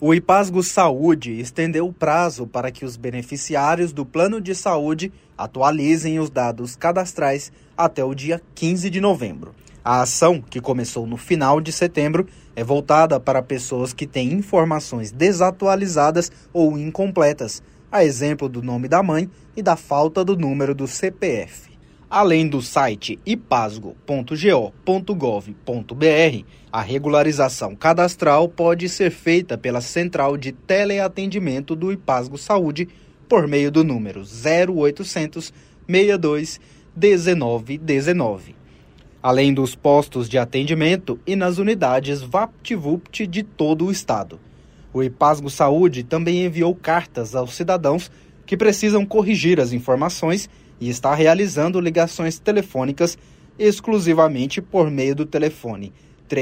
O Ipasgo Saúde estendeu o prazo para que os beneficiários do plano de saúde atualizem os dados cadastrais até o dia 15 de novembro. A ação, que começou no final de setembro, é voltada para pessoas que têm informações desatualizadas ou incompletas, a exemplo do nome da mãe e da falta do número do CPF. Além do site ipasgo.go.gov.br, a regularização cadastral pode ser feita pela Central de Teleatendimento do Ipasgo Saúde por meio do número 0800 62 19 19. Além dos postos de atendimento e nas unidades VaptVupt de todo o estado. O Ipasgo Saúde também enviou cartas aos cidadãos que precisam corrigir as informações e está realizando ligações telefônicas exclusivamente por meio do telefone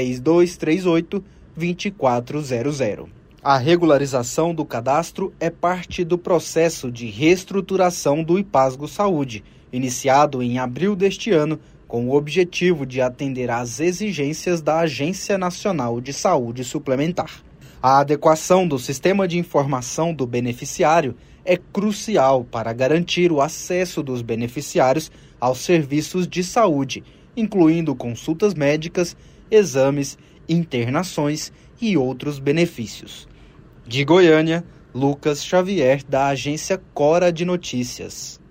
3238-2400. A regularização do cadastro é parte do processo de reestruturação do Ipasgo Saúde, iniciado em abril deste ano, com o objetivo de atender às exigências da Agência Nacional de Saúde Suplementar. A adequação do sistema de informação do beneficiário é crucial para garantir o acesso dos beneficiários aos serviços de saúde, incluindo consultas médicas, exames, internações e outros benefícios. De Goiânia, Lucas Xavier, da agência Cora de Notícias.